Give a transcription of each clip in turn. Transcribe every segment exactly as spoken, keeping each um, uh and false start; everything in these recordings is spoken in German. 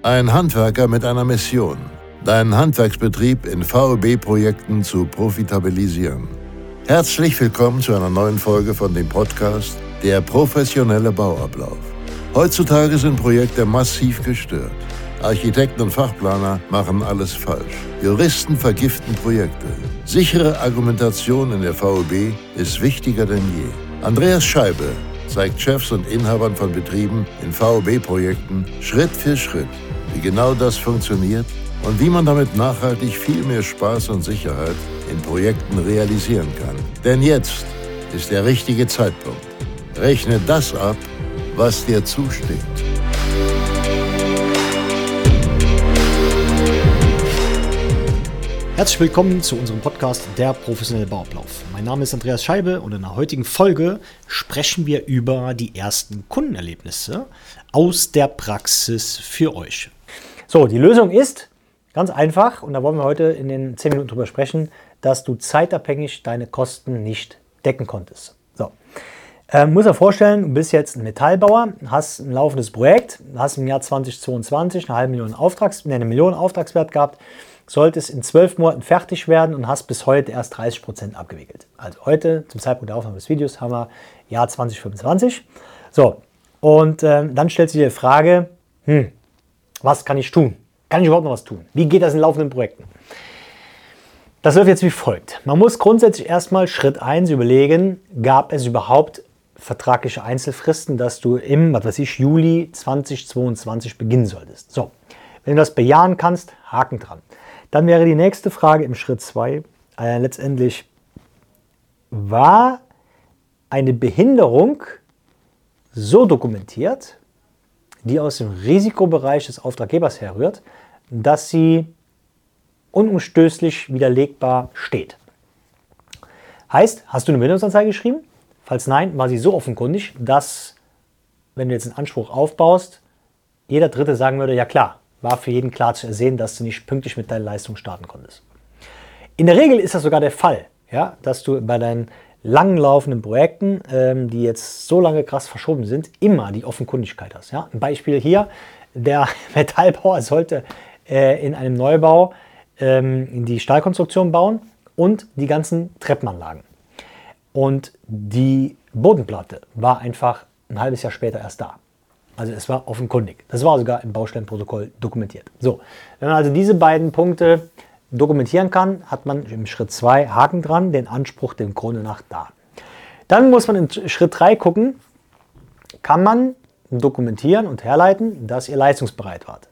Ein Handwerker mit einer Mission: deinen Handwerksbetrieb in V E B-Projekten zu profitabilisieren. Herzlich willkommen zu einer neuen Folge von dem Podcast Der professionelle Bauablauf. Heutzutage sind Projekte massiv gestört. Architekten und Fachplaner machen alles falsch. Juristen vergiften Projekte. Sichere Argumentation in der V E B ist wichtiger denn je. Andreas Scheibe zeigt Chefs und Inhabern von Betrieben in V E B-Projekten Schritt für Schritt, wie genau das funktioniert und wie man damit nachhaltig viel mehr Spaß und Sicherheit in Projekten realisieren kann. Denn jetzt ist der richtige Zeitpunkt. Rechne das ab, was dir zusteht. Herzlich willkommen zu unserem Podcast Der professionelle Bauablauf. Mein Name ist Andreas Scheibe und in der heutigen Folge sprechen wir über die ersten Kundenerlebnisse aus der Praxis für euch. So, die Lösung ist ganz einfach und da wollen wir heute in den zehn Minuten drüber sprechen, dass du zeitabhängig deine Kosten nicht decken konntest. So, ähm, muss dir vorstellen, du bist jetzt ein Metallbauer, hast ein laufendes Projekt, hast im Jahr zweitausendzweiundzwanzig eine halbe Million Auftrags, nee, eine Million Auftragswert gehabt, solltest in zwölf Monaten fertig werden und hast bis heute erst dreißig Prozent abgewickelt. Also heute, zum Zeitpunkt der Aufnahme des Videos, haben wir Jahr zwanzig fünfundzwanzig. So, und ähm, dann stellst du dir die Frage, hm, was kann ich tun? Kann ich überhaupt noch was tun? Wie geht das in laufenden Projekten? Das läuft jetzt wie folgt. Man muss grundsätzlich erstmal Schritt eins überlegen, gab es überhaupt vertragliche Einzelfristen, dass du im, was weiß ich, Juli zweitausendzweiundzwanzig beginnen solltest. So, wenn du das bejahen kannst, Haken dran. Dann wäre die nächste Frage im Schritt zwei äh, letztendlich, war eine Behinderung so dokumentiert, die aus dem Risikobereich des Auftraggebers herrührt, dass sie unumstößlich widerlegbar steht. Heißt, hast du eine Behinderungsanzeige geschrieben? Falls nein, war sie so offenkundig, dass, wenn du jetzt einen Anspruch aufbaust, jeder Dritte sagen würde, ja klar, war für jeden klar zu ersehen, dass du nicht pünktlich mit deiner Leistung starten konntest. In der Regel ist das sogar der Fall, ja, dass du bei deinen lang laufenden Projekten, ähm, die jetzt so lange krass verschoben sind, immer die Offenkundigkeit hast. Ja? Ein Beispiel hier, der Metallbauer sollte äh, in einem Neubau ähm, die Stahlkonstruktion bauen und die ganzen Treppenanlagen. Und die Bodenplatte war einfach ein halbes Jahr später erst da. Also es war offenkundig. Das war sogar im Baustellenprotokoll dokumentiert. So, wenn man also diese beiden Punkte dokumentieren kann, hat man im Schritt zwei Haken dran, den Anspruch dem Grunde nach da. Dann muss man in Schritt drei gucken, kann man dokumentieren und herleiten, dass ihr leistungsbereit wart.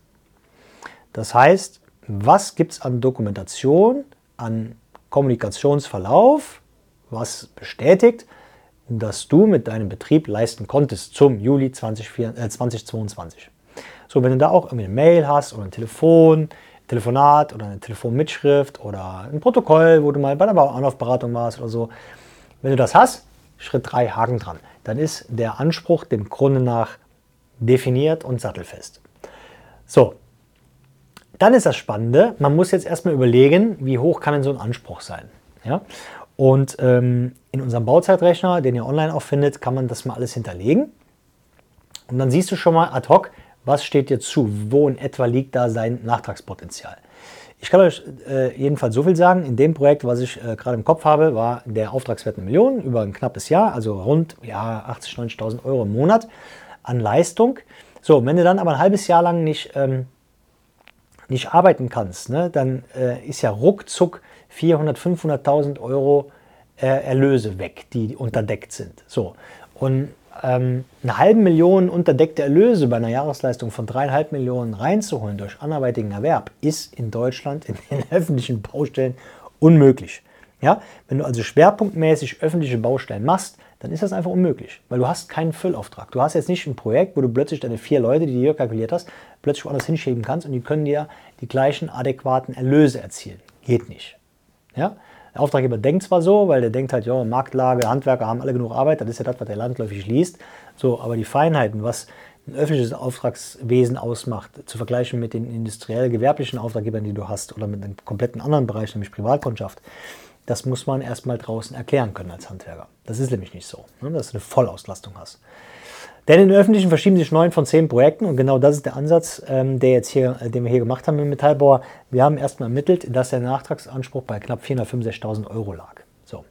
Das heißt, was gibt es an Dokumentation, an Kommunikationsverlauf, was bestätigt, dass du mit deinem Betrieb leisten konntest zum Juli zweitausendzweiundzwanzig. So, wenn du da auch irgendwie eine Mail hast oder ein Telefon, Telefonat oder eine Telefonmitschrift oder ein Protokoll, wo du mal bei der Bauanlaufberatung warst oder so, wenn du das hast, Schritt drei, Haken dran. Dann ist der Anspruch dem Grunde nach definiert und sattelfest. So, dann ist das Spannende, man muss jetzt erstmal überlegen, wie hoch kann denn so ein Anspruch sein. Ja? Und ähm, in unserem Bauzeitrechner, den ihr online auch findet, kann man das mal alles hinterlegen. Und dann siehst du schon mal ad hoc, was steht dir zu, wo in etwa liegt da sein Nachtragspotenzial. Ich kann euch äh, jedenfalls so viel sagen, in dem Projekt, was ich äh, gerade im Kopf habe, war der Auftragswert eine Million über ein knappes Jahr, also rund ja, achtzigtausend, neunzigtausend Euro im Monat an Leistung. So, wenn du dann aber ein halbes Jahr lang nicht, ähm, nicht arbeiten kannst, ne, dann äh, ist ja ruckzuck vierhunderttausend, fünfhunderttausend Euro äh, Erlöse weg, die unterdeckt sind. So. Und ähm, eine halbe Million unterdeckte Erlöse bei einer Jahresleistung von dreieinhalb Millionen reinzuholen durch anderweitigen Erwerb ist in Deutschland in den öffentlichen Baustellen unmöglich. Ja? Wenn du also schwerpunktmäßig öffentliche Baustellen machst, dann ist das einfach unmöglich, weil du hast keinen Füllauftrag. Du hast jetzt nicht ein Projekt, wo du plötzlich deine vier Leute, die du hier kalkuliert hast, plötzlich woanders hinschieben kannst und die können dir die gleichen adäquaten Erlöse erzielen. Geht nicht. Ja? Der Auftraggeber denkt zwar so, weil der denkt halt, ja, Marktlage, Handwerker haben alle genug Arbeit, das ist ja das, was der landläufig liest. So, aber die Feinheiten, was ein öffentliches Auftragswesen ausmacht, zu vergleichen mit den industriell-gewerblichen Auftraggebern, die du hast, oder mit einem kompletten anderen Bereich, nämlich Privatkundschaft, das muss man erstmal draußen erklären können als Handwerker. Das ist nämlich nicht so, ne, dass du eine Vollauslastung hast. Denn in den Öffentlichen verschieben sich neun von zehn Projekten und genau das ist der Ansatz, ähm, der jetzt hier, den wir hier gemacht haben mit dem Metallbauer. Wir haben erstmal ermittelt, dass der Nachtragsanspruch bei knapp vierhundertfünfundsechzigtausend Euro lag. So.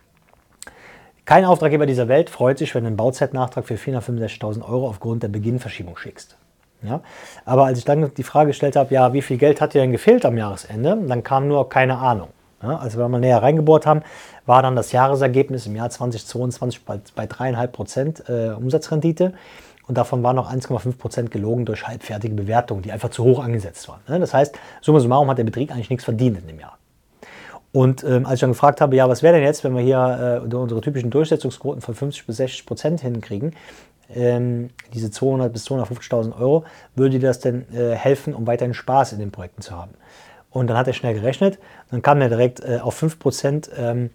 Kein Auftraggeber dieser Welt freut sich, wenn du einen Bauzeitnachtrag für vierhundertfünfundsechzigtausend Euro aufgrund der Beginnverschiebung schickst. Ja? Aber als ich dann die Frage gestellt habe, ja, wie viel Geld hat dir denn gefehlt am Jahresende, dann kam nur keine Ahnung. Ja? Also wenn wir näher reingebohrt haben, war dann das Jahresergebnis im Jahr zweitausendzweiundzwanzig bei, bei drei Komma fünf Prozent äh, Umsatzrendite und davon waren noch eins Komma fünf Prozent gelogen durch halbfertige Bewertungen, die einfach zu hoch angesetzt waren. Ne? Das heißt, summa summarum hat der Betrieb eigentlich nichts verdient in dem Jahr. Und ähm, als ich dann gefragt habe, ja, was wäre denn jetzt, wenn wir hier äh, unsere typischen Durchsetzungsquoten von fünfzig bis sechzig Prozent hinkriegen, ähm, diese zweihundert bis zweihundertfünfzigtausend Euro, würde dir das denn äh, helfen, um weiterhin Spaß in den Projekten zu haben? Und dann hat er schnell gerechnet, dann kam er direkt äh, auf fünf Prozent ähm,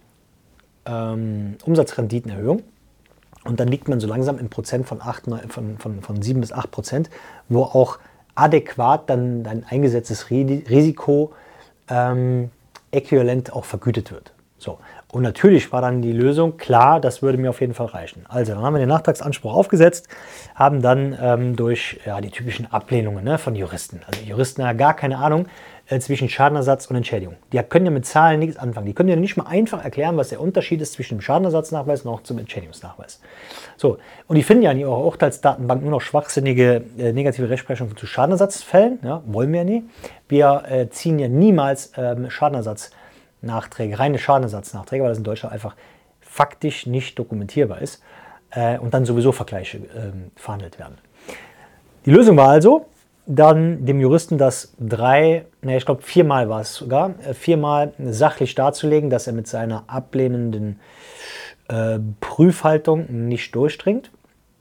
ähm, Umsatzrenditenerhöhung. Und dann liegt man so langsam im Prozent von, acht, von, von, von sieben bis acht Prozent, wo auch adäquat dann dein eingesetztes Risiko ähm, äquivalent auch vergütet wird. So. Und natürlich war dann die Lösung, klar, das würde mir auf jeden Fall reichen. Also dann haben wir den Nachtragsanspruch aufgesetzt, haben dann ähm, durch ja, die typischen Ablehnungen ne, von Juristen, also Juristen haben ja gar keine Ahnung äh, zwischen Schadenersatz und Entschädigung. Die können ja mit Zahlen nichts anfangen. Die können ja nicht mal einfach erklären, was der Unterschied ist zwischen dem Schadenersatznachweis und auch zum Entschädigungsnachweis. So. Und die finden ja in ihrer Urteilsdatenbank nur noch schwachsinnige äh, negative Rechtsprechung zu Schadenersatzfällen. Ja, wollen wir ja nie. Wir äh, ziehen ja niemals ähm, Schadenersatznachträ- reine Schadenersatznachträge, weil das in Deutschland einfach faktisch nicht dokumentierbar ist äh, und dann sowieso Vergleiche äh, verhandelt werden. Die Lösung war also, dann dem Juristen das drei, ne, ich glaube viermal war es sogar, äh, viermal sachlich darzulegen, dass er mit seiner ablehnenden äh, Prüfhaltung nicht durchdringt.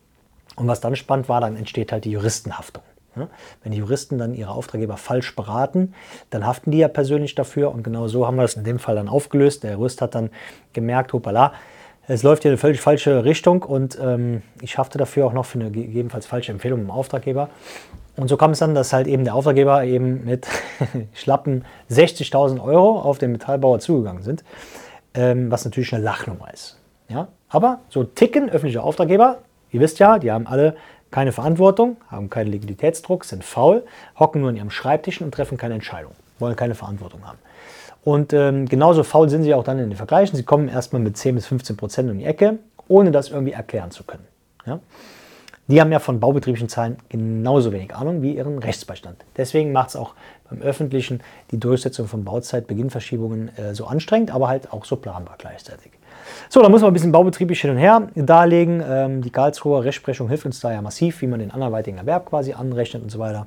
Und was dann spannend war, dann entsteht halt die Juristenhaftung. Ja? Wenn die Juristen dann ihre Auftraggeber falsch beraten, dann haften die ja persönlich dafür und genau so haben wir das in dem Fall dann aufgelöst. Der Jurist hat dann gemerkt, hoppala, es läuft hier in eine völlig falsche Richtung und ähm, ich hafte dafür auch noch für eine gegebenenfalls falsche Empfehlung im Auftraggeber. Und so kam es dann, dass halt eben der Auftraggeber eben mit schlappen sechzigtausend Euro auf den Metallbauer zugegangen sind, ähm, was natürlich eine Lachnummer ist. Ja? Aber so ticken öffentliche Auftraggeber, ihr wisst ja, die haben alle keine Verantwortung, haben keinen Liquiditätsdruck, sind faul, hocken nur an ihrem Schreibtisch und treffen keine Entscheidung, wollen keine Verantwortung haben. Und ähm, genauso faul sind sie auch dann in den Vergleichen. Sie kommen erstmal mit zehn bis fünfzehn Prozent um die Ecke, ohne das irgendwie erklären zu können. Ja? Die haben ja von baubetrieblichen Zahlen genauso wenig Ahnung wie ihren Rechtsbeistand. Deswegen macht es auch beim Öffentlichen die Durchsetzung von Bauzeitbeginnverschiebungen äh, so anstrengend, aber halt auch so planbar gleichzeitig. So, da muss man ein bisschen baubetrieblich hin und her darlegen. Ähm, die Karlsruher Rechtsprechung hilft uns da ja massiv, wie man den anderweitigen Erwerb quasi anrechnet und so weiter.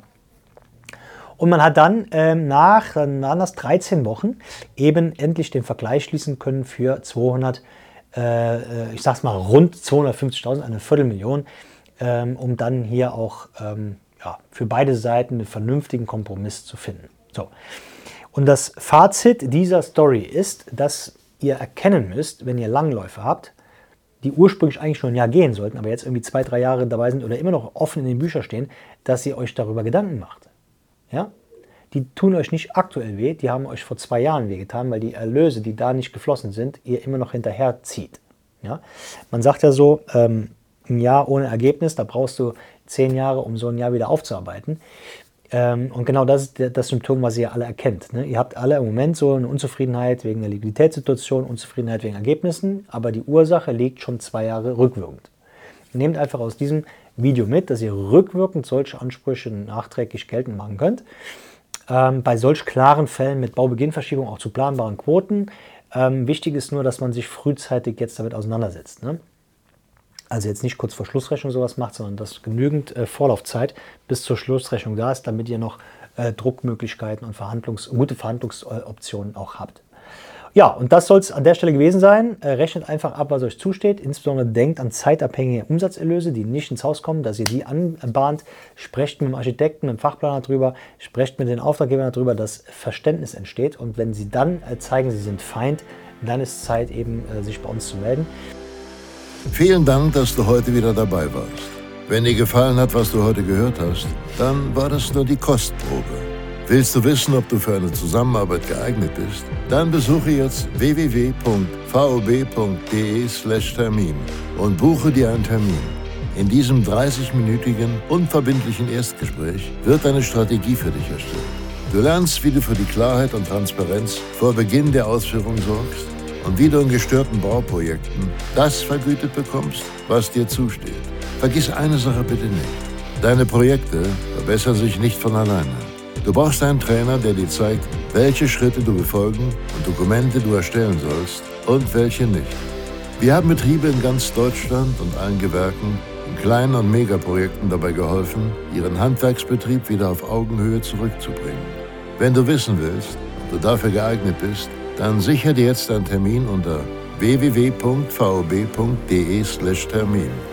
Und man hat dann ähm, nach, nach dreizehn Wochen eben endlich den Vergleich schließen können für zweihundert, äh, ich sag's mal rund zweihundertfünfzigtausend, eine Viertelmillion, ähm, um dann hier auch ähm, ja, für beide Seiten einen vernünftigen Kompromiss zu finden. So. Und das Fazit dieser Story ist, dass ihr erkennen müsst, wenn ihr Langläufe habt, die ursprünglich eigentlich schon ein Jahr gehen sollten, aber jetzt irgendwie zwei, drei Jahre dabei sind oder immer noch offen in den Büchern stehen, dass ihr euch darüber Gedanken macht. Ja? Die tun euch nicht aktuell weh, die haben euch vor zwei Jahren wehgetan, weil die Erlöse, die da nicht geflossen sind, ihr immer noch hinterher zieht. Ja? Man sagt ja so, ähm, ein Jahr ohne Ergebnis, da brauchst du zehn Jahre, um so ein Jahr wieder aufzuarbeiten. Ähm, und genau das ist das Symptom, was ihr alle erkennt. Ne? Ihr habt alle im Moment so eine Unzufriedenheit wegen der Liquiditätssituation, Unzufriedenheit wegen Ergebnissen, aber die Ursache liegt schon zwei Jahre rückwirkend. Nehmt einfach aus diesem Video mit, dass ihr rückwirkend solche Ansprüche nachträglich geltend machen könnt. Ähm, bei solch klaren Fällen mit Baubeginnverschiebung auch zu planbaren Quoten. Ähm, wichtig ist nur, dass man sich frühzeitig jetzt damit auseinandersetzt. Ne? Also jetzt nicht kurz vor Schlussrechnung sowas macht, sondern dass genügend äh, Vorlaufzeit bis zur Schlussrechnung da ist, damit ihr noch äh, Druckmöglichkeiten und Verhandlungs-, gute Verhandlungsoptionen auch habt. Ja, und das soll es an der Stelle gewesen sein. Äh, rechnet einfach ab, was euch zusteht. Insbesondere denkt an zeitabhängige Umsatzerlöse, die nicht ins Haus kommen, dass ihr die anbahnt. Sprecht mit dem Architekten, mit dem Fachplaner darüber, sprecht mit den Auftraggebern darüber, dass Verständnis entsteht. Und wenn sie dann äh, zeigen, sie sind Feind, dann ist es Zeit, eben äh, sich bei uns zu melden. Vielen Dank, dass du heute wieder dabei warst. Wenn dir gefallen hat, was du heute gehört hast, dann war das nur die Kostprobe. Willst du wissen, ob du für eine Zusammenarbeit geeignet bist? Dann besuche jetzt w w w punkt v o b punkt d e slash Termin und buche dir einen Termin. In diesem dreißigminütigen, unverbindlichen Erstgespräch wird eine Strategie für dich erstellt. Du lernst, wie du für die Klarheit und Transparenz vor Beginn der Ausführung sorgst und wie du in gestörten Bauprojekten das vergütet bekommst, was dir zusteht. Vergiss eine Sache bitte nicht. Deine Projekte verbessern sich nicht von alleine. Du brauchst einen Trainer, der dir zeigt, welche Schritte du befolgen und Dokumente du erstellen sollst und welche nicht. Wir haben Betriebe in ganz Deutschland und allen Gewerken in kleinen und Megaprojekten dabei geholfen, ihren Handwerksbetrieb wieder auf Augenhöhe zurückzubringen. Wenn du wissen willst, ob du dafür geeignet bist, dann sicher dir jetzt einen Termin unter w w w punkt v o b punkt d e slash Termin.